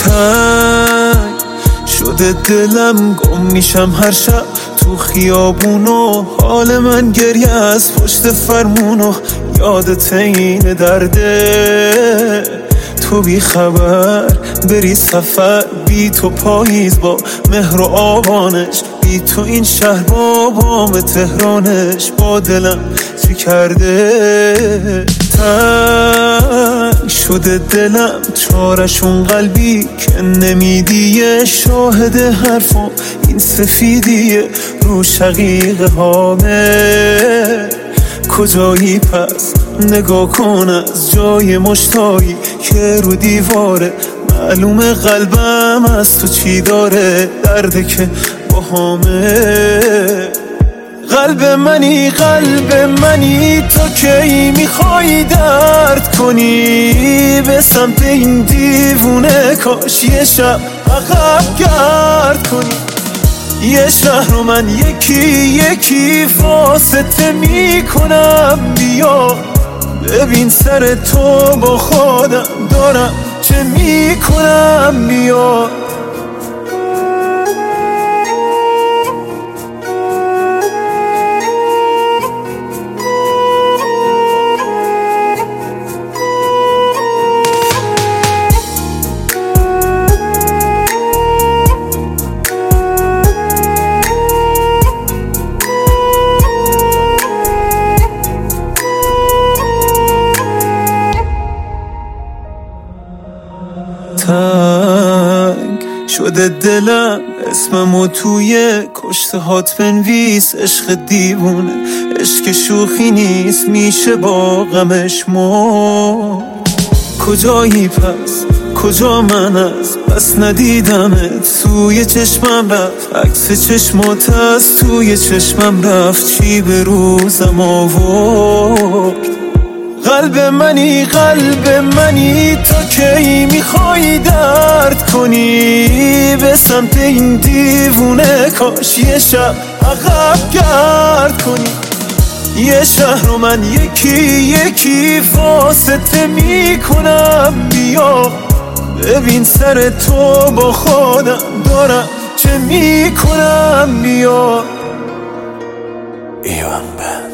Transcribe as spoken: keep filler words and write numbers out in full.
تنگ شده دلم، گم میشم هر شب تو خیابونو، حال من گریه از پشت فرمونو، یادت این درده تو بی خبر بری سفر، بی تو پاییز با مهر و آبانش، بی تو این شهر با بام تهرانش، با دلم چی کرده تنگ شده دلم، چارشون قلبی که نمیدیه، شاهد حرفم این سفیدیه رو شقیقه هامه، کجایی پس نگاه کن از جای مشتایی که رو دیواره، معلومه قلبم از تو چی داره، درده که با همه. قلب منی قلب منی تو کی میخوای درد کنی، به سمت این دیوونه کاش یه شب عقب گرد کنی، یه شهر رو من یکی یکی واسطه میکنم، بیا ببین سر تو با خودم دارم چه میکنم، بیا تنگ شده دلم، اسممو توی کشته هات بنویس، عشق دیوونه عشق شوخی نیست، میشه با غمش مو. کجایی پس کجا من از بس ندیدمت، توی چشمم رفت عکس چشمات از توی چشمم رفت، چی به روزم آورد. قلب منی قلب منی تو کی میخوای درد کنی، به سمت این دیوونه کاش یه شب عقب گرد کنی، یه شهر رو من یکی یکی واسطه میکنم، بیا ببین سر تو با خودم دارم چه میکنم، بیا ایوان بند.